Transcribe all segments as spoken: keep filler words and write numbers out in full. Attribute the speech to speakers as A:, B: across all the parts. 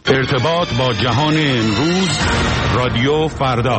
A: ارتباط با جهان امروز، رادیو فردا.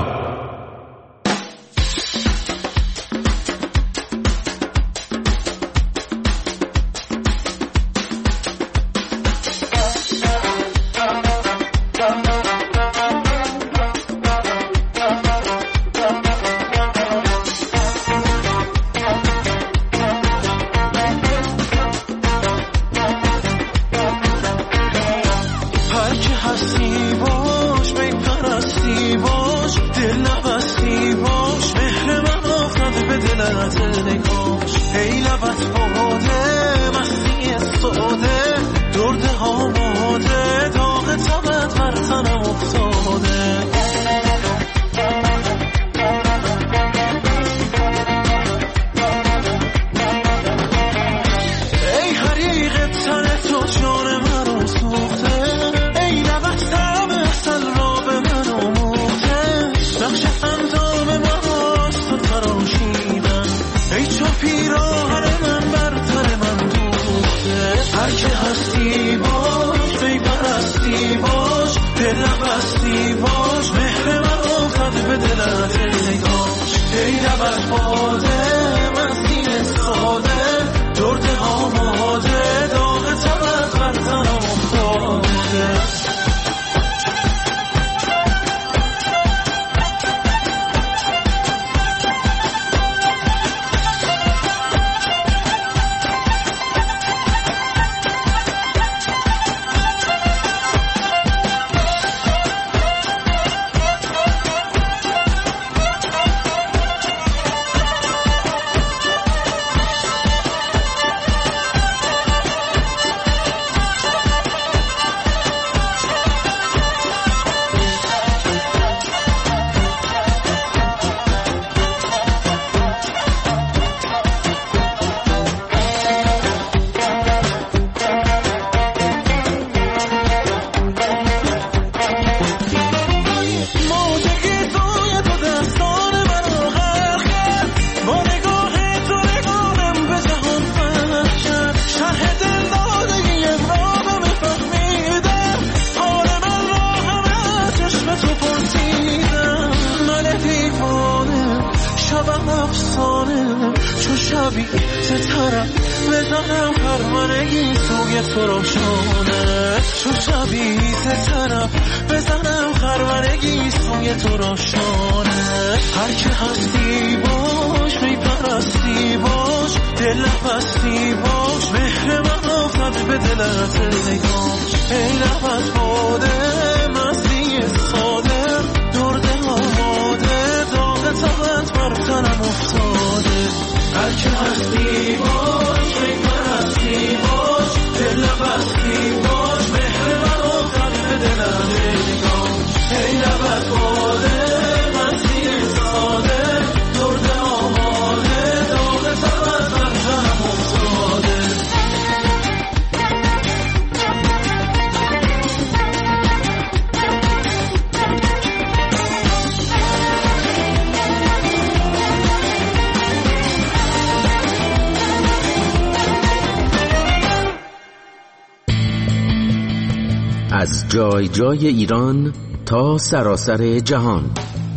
B: از جای جای ایران تا سراسر جهان،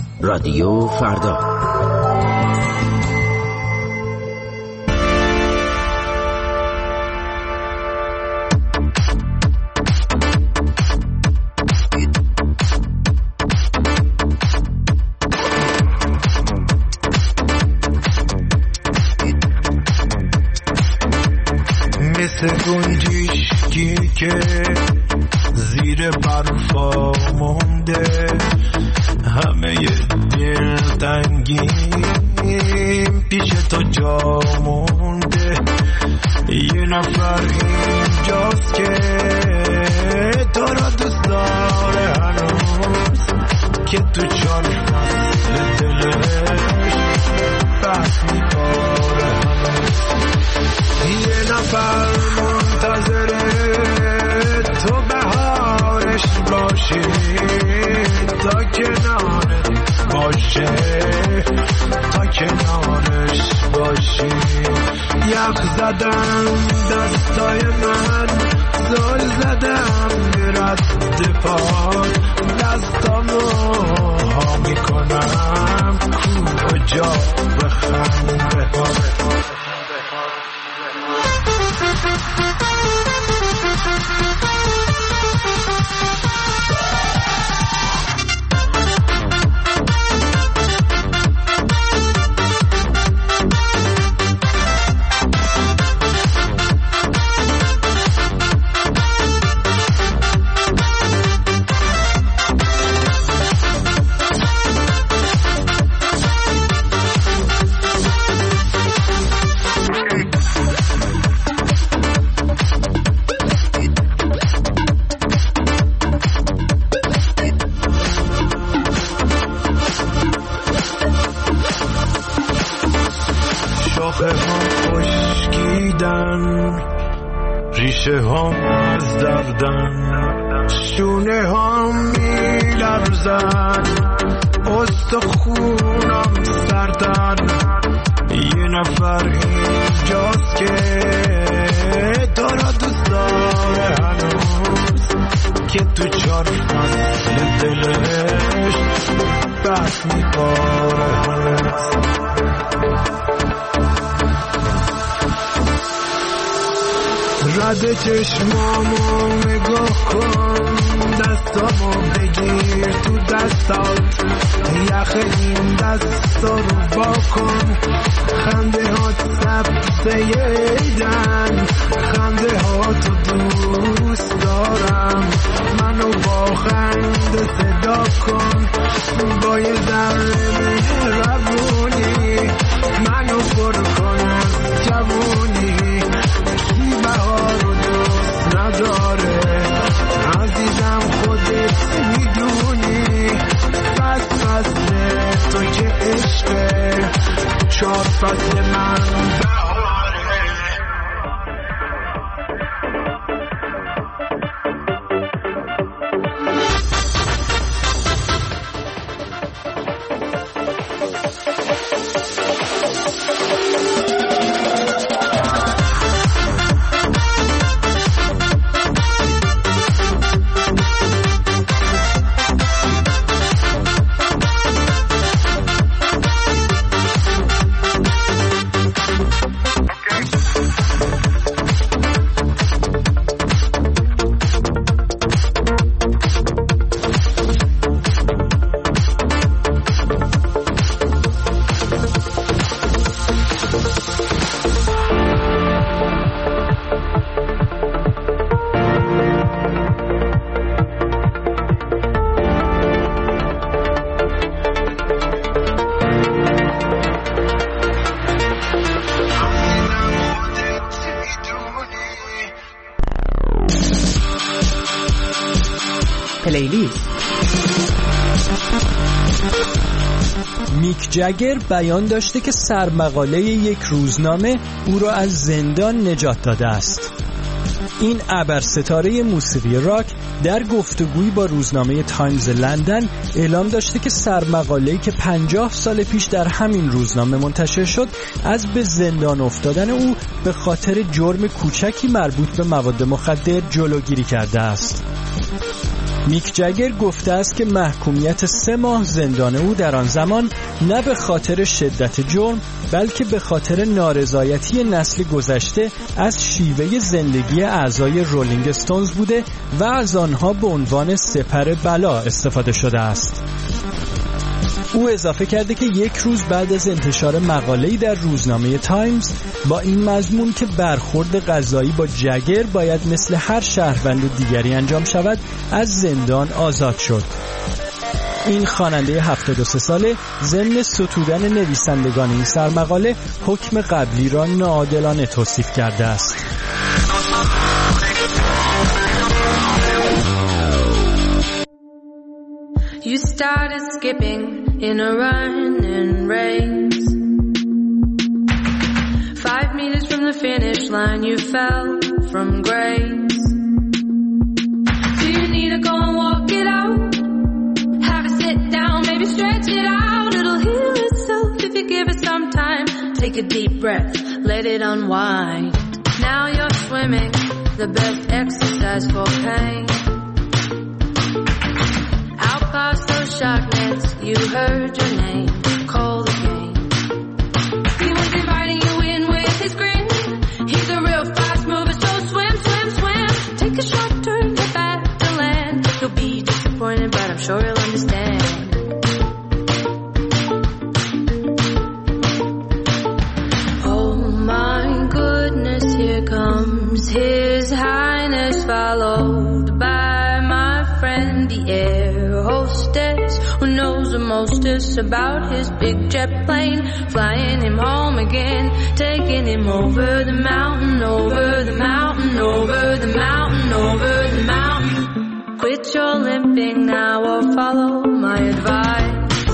B: رادیو فردا.
C: مثل گنجشکی که زیر برفا مونده، همه دل تنگیم پیش تو جا مونده. یه نفر اینجاست که تو را دوست داره هنوز، که تو چار فصل دلش بحث می‌کنه هنوز. یه نفر منتظره تو بهارش باشی، تا کنارت باشه، تا کنارش باشی. یخ زدم دستای من، زل زدم رد پاد دستامو ها میکنم کجا بخنده ها ریشه هم از دردن شونه هم می لرزن استخونم سردن یه نفر اینجاست که دارا دوست داره هنوز که تو چار فصل دلش بس میباره هنوز رد چشمامو نگاه کن دستامو بگیر تو دستات یخ این دستا رو با کن خنده ها سبزه ایدن خنده ها تو دوست دارم منو با خنده صدا کن با یه ذره مهربونی منو پر کن از جوونی بهار رو دوست نداره عزیزم خودت میدونی بس فصل تو که عشقه چار فصل من بهاره
D: پلیلیست. میک جگر بیان داشته که سرمقاله یک روزنامه او را از زندان نجات داده است. این ابر ستاره موسیقی راک در گفتگویی با روزنامه تایمز لندن اعلام داشته که سرمقاله‌ای که پنجاه سال پیش در همین روزنامه منتشر شد از به زندان افتادن او به خاطر جرم کوچکی مربوط به مواد مخدر جلوگیری کرده است. میک جگر گفته است که محکومیت سه ماه زندان او در آن زمان نه به خاطر شدت جرم بلکه به خاطر نارضایتی نسل گذشته از شیوه زندگی اعضای رولینگ استونز بوده و از آنها به عنوان سپر بلا استفاده شده است. او اضافه کرده که یک روز بعد از انتشار مقاله‌ای در روزنامه تایمز با این مضمون که برخورد قضایی با جگر باید مثل هر شهروند دیگری انجام شود از زندان آزاد شد. این خواننده هفتاد و سه ساله ضمن ستودن نویسندگان این سرمقاله حکم قبلی را ناعادلانه توصیف کرده است.
E: You started skipping in a running race. Five meters from the finish line you fell from grace. Do you need to go and walk it out? Have a sit down, maybe stretch it out. It'll heal itself if you give it some time. Take a deep breath, let it unwind. Now you're swimming, the best exercise for pain. sure he'll understand. Oh my goodness, here comes His Highness, followed by my friend, the air hostess, who knows the mostest about his big jet plane, flying him home again, taking him over the mountain, over the mountain, over the mountain, over the mountain. Quit your limping now or follow my advice.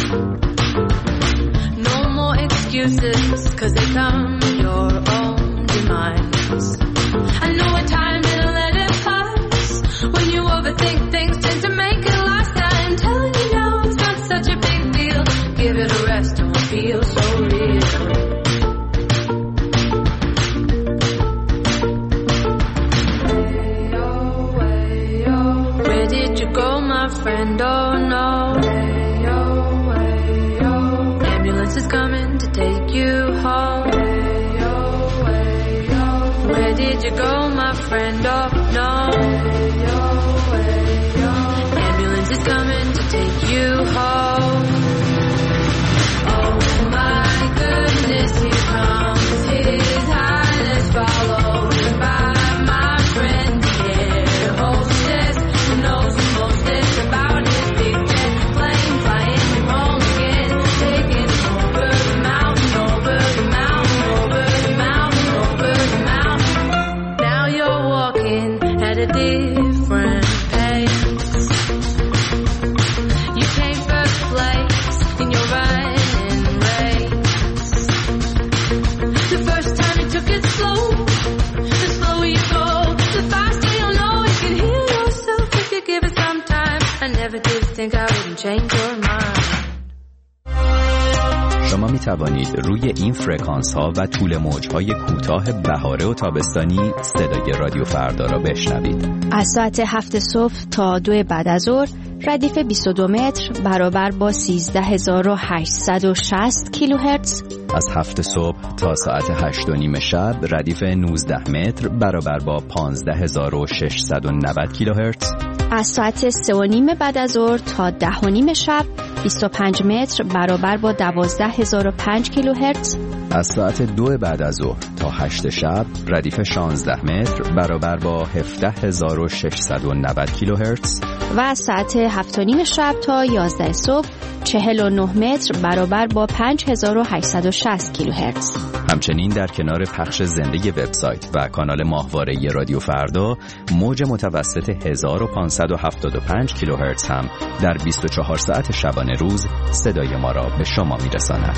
E: No more excuses, cause they come your own demise. I know what time didn't let it pass. When you overthink things, tend to make it last. I'm telling you now, it's not such a big deal. Give it a rest, it won't feel so real. Where did you go, my friend? Oh no. Ambulance is coming to take you home. Where did you go, my friend? Oh no. Ambulance is coming to take you home. Oh my goodness, here comes His Highness, followed by my friend, the air hostess, who knows the mostest about his big jet plane, flying him home again, taking him over the mountain, over the mountain, over the mountain, over the mountain. Now you're walking at a different pace. You came first place in your running race. The first time you took it slow, the slower you go, the faster you'll know you can heal yourself if you give it some time. I never did think I wouldn't change your mind.
F: شما می توانید روی این فرکانس ها و طول موج های کوتاه بهاره و تابستانی صدای رادیو فردا را بشنوید.
G: از ساعت هفت صبح تا دو بعد از ظهر ردیف بیست و دو متر برابر با سیزده هزار و هشتصد و شصت کیلوهرتز.
F: از هفت صبح تا ساعت هشت و نیم شب ردیف نوزده متر برابر با پانزده هزار و ششصد و نود کیلوهرتز.
G: از ساعت سه و نیم بعد از ظهر تا ده و نیم شب بیست و پنج متر برابر با دوازده هزار و پنج کیلوهرتز.
F: از ساعت دو بعد از ظهر تا هشت شب ردیف شانزده متر برابر با هفده هزار و ششصد و نود کیلوهرتز.
G: و از ساعت هفت و نیم شب تا یازده صبح چهل و نه متر برابر با پنج هزار و هشتصد و شصت کیلوهرتز.
F: همچنین در کنار پخش زنده وبسایت و کانال ماهواره رادیو فردا، موج متوسط هزار و پانصد و هفتاد و پنج کیلوهرتز هم در بیست و چهار ساعت شبانه روز صدای ما را به شما میرساند.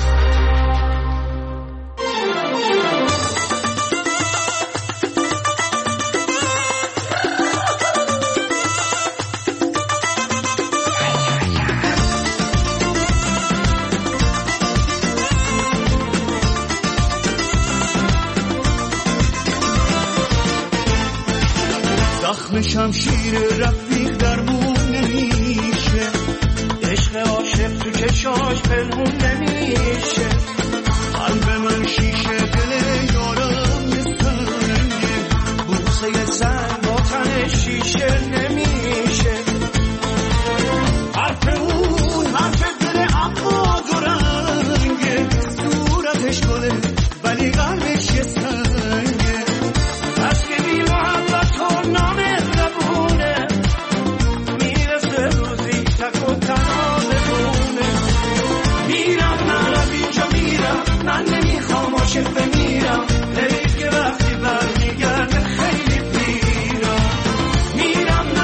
C: شمشیر رفیق درمون نمیشه، عشق عاشق تو چشاش پنهون نمیشه. قلب من شیشه، دل یارم سنگه، بوسه سنگ با تن شیشه نمیشه. حرف اون حرف دل عقاد و رنگه، صورتش گله ولی قلبش یه سنگه. از که بی محبت و نامه من نمیخوام عاشق بمیرم، حیف که وقتی برمیگرده خیلی پیرم. میرم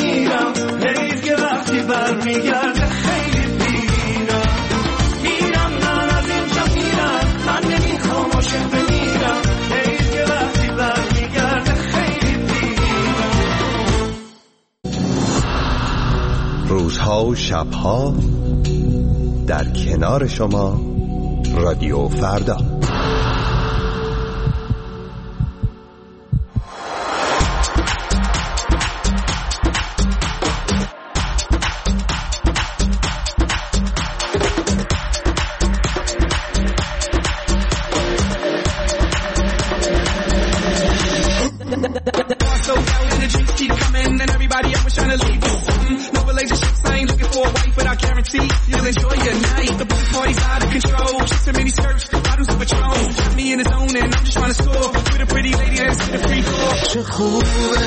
C: بمیرم، حیف که وقتی برمیگرده خیلی پیرم. میرم من از اینجا میرم، من نمیخوام عاشق بمیرم، حیف که وقتی برمیگرده خیلی پیرم.
H: روزها و شبها در کنار شما رادیو فردا.
C: چه خوبه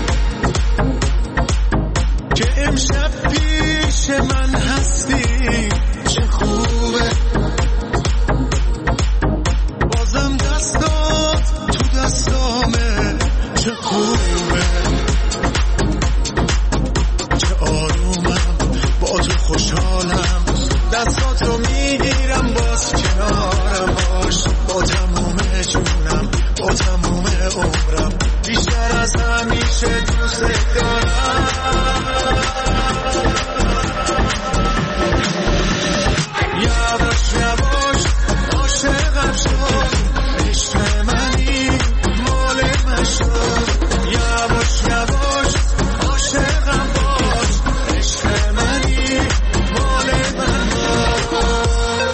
C: که امشب پیش من هستی، چه خوبه بازم دستات تو دستامه، چه خوبه چه آرومم با تو خوشحالم، دستاتو میگیرم باز کنارم باش، با تموم جونم با تموم عمرم، بیشتر از همیشه دوست دارم. یواش یواش عاشقم شد، عشق منی مال من شد، یواش یواش عاشقم باش، عشق منی مال من باش.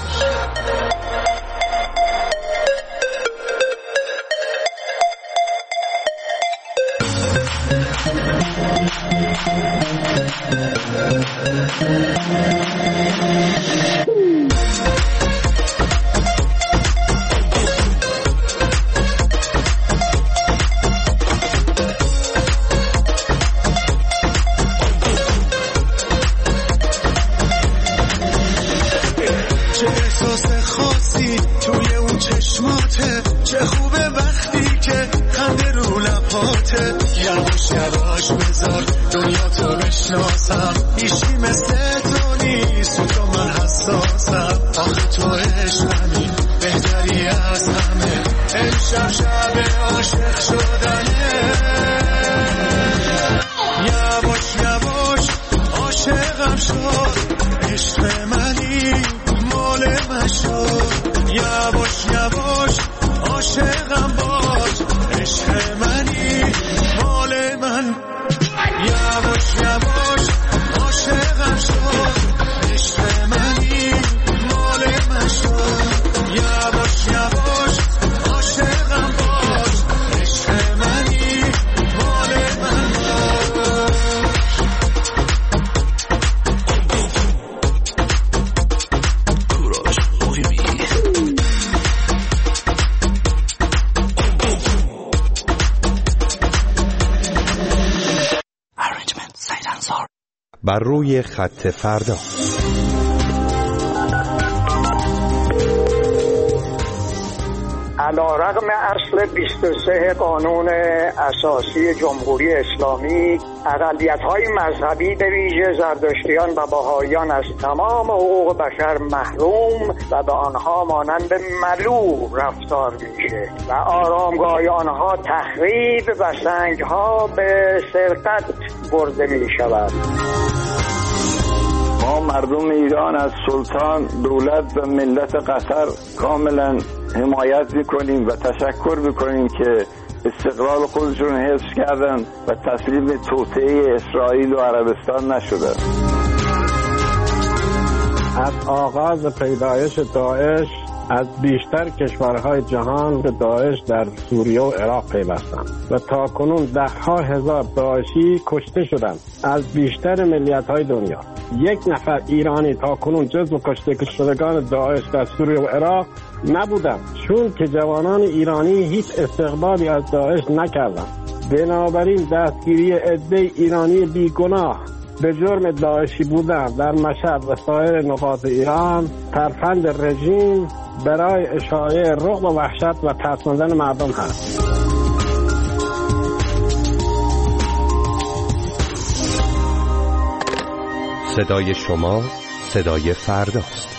C: چه احساس خاصی توی اون چشماته، چه خوبه وقتی که خنده رو لباته، یواش یواش بذار دنیا تو بشناسم، ایشی مثل تو نیست، تو من حساسم، آخه تو عشقمی بهتری از همه، امشب شب عاشق شدنه، یواش یواش عاشقم شد، عشق منی مال من شد، یواش یواش عاشقم باش، عشق منی مال من، یواش یواش عاشقم شد، عشق منی مال من شد، یواش یواش عاشقم باش، عشق منی مال من باش.
H: بر روی خط فردا.
I: علیرغم اصل بیست و سه قانون اساسی جمهوری اسلامی، اقلیت‌های مذهبی به ویژه زرتشتیان و بهائیان از تمام حقوق بشر محروم و به آنها مانند ملوک رفتار میشه و آرامگاه آنها تخریب و سنگها به سرقت برده میشود.
J: ما مردم ایران از سلطان، دولت و ملت قطر کاملا حمایت میکنیم و تشکر میکنیم که استقلال خودشون حفظ کردن و تسلیم توطئه اسرائیل و عربستان نشدن.
K: از آغاز پیدایش داعش از بیشتر کشورهای جهان به داعش در سوریه و عراق پیوستند و تا کنون ده ها هزار داعشی کشته شدند از بیشتر ملیت‌های دنیا. یک نفر ایرانی تا کنون جزو کشته شدگان داعش در سوریه و عراق نبودند، چون که جوانان ایرانی هیچ استقبالی از داعش نکردند. بنابراین دستگیری عده ایرانی بیگناه به جرم داعشی بودن در مشهد و سایر نقاط ایران ترفند رژیم برای اشاعه رعب و وحشت و ترساندن مردم هست.
H: صدای شما صدای فرداست.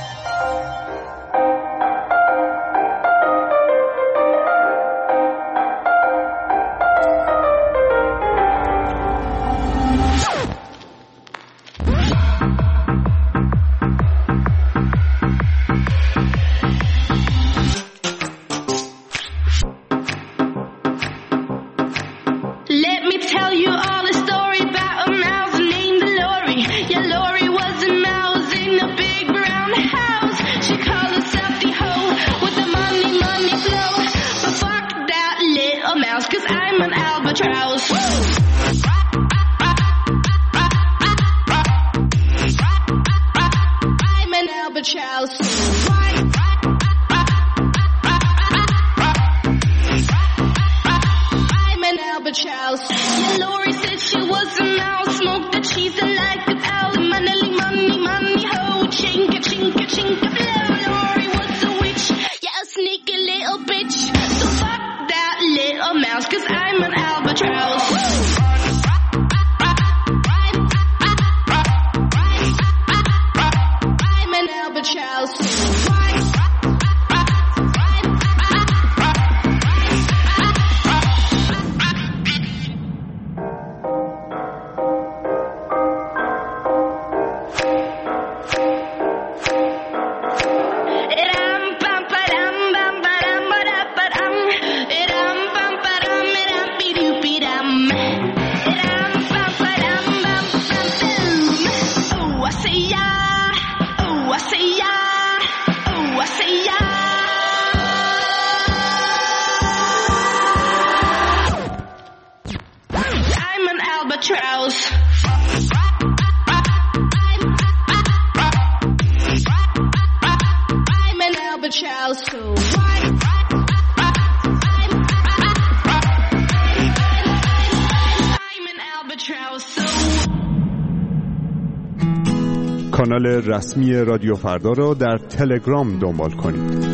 L: کانال رسمی رادیو فردا را در تلگرام دنبال کنید.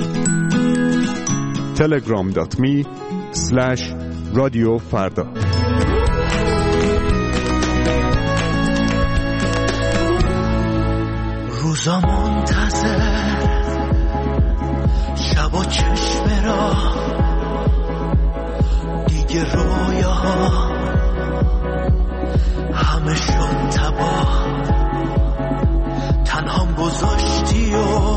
L: تلگرام دات می اسلش رادیو فردا.
C: روزا منتظر شب و چشم را دیگه رویاها همه شد تباه، تنهام گذاشتی و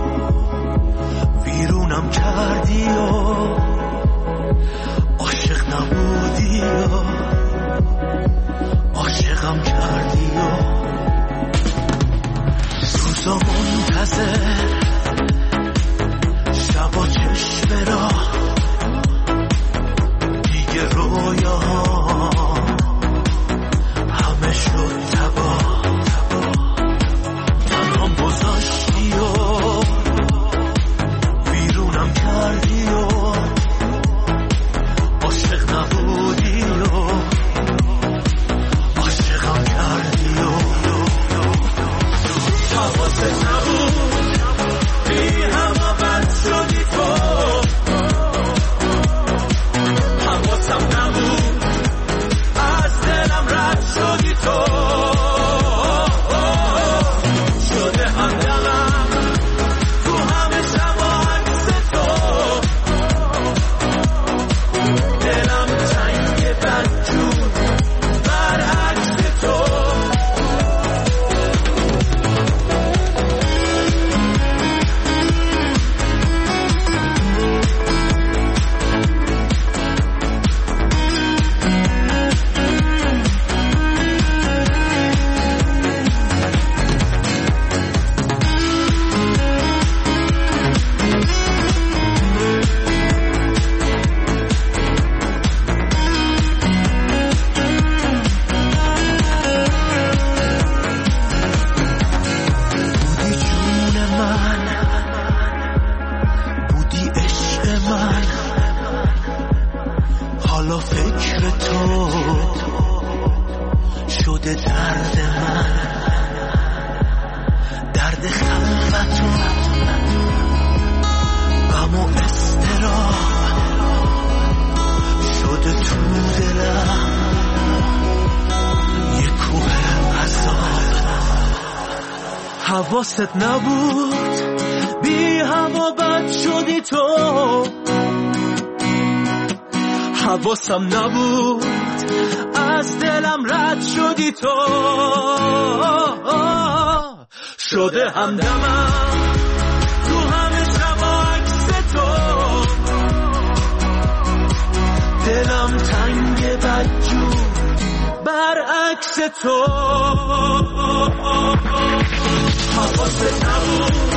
C: ویرونم کردی و عاشق نبودی و عاشقم کردی و روزا منتظر شب و چشم را دیگه رویاها همه شد تباه، تنهام گذاشتی و ویرونم کردی و عاشق نبودی و عاشقم کردی و حواست نبود بی همه بد شدی تو، حواسم نبود حواست نبود بی هوا بد شدی تو حواسم نبود از دلم رد شدی تو شده همدمم رو همه شب عکس تو دلم تنگ بدجور برعکس تو حواست نبود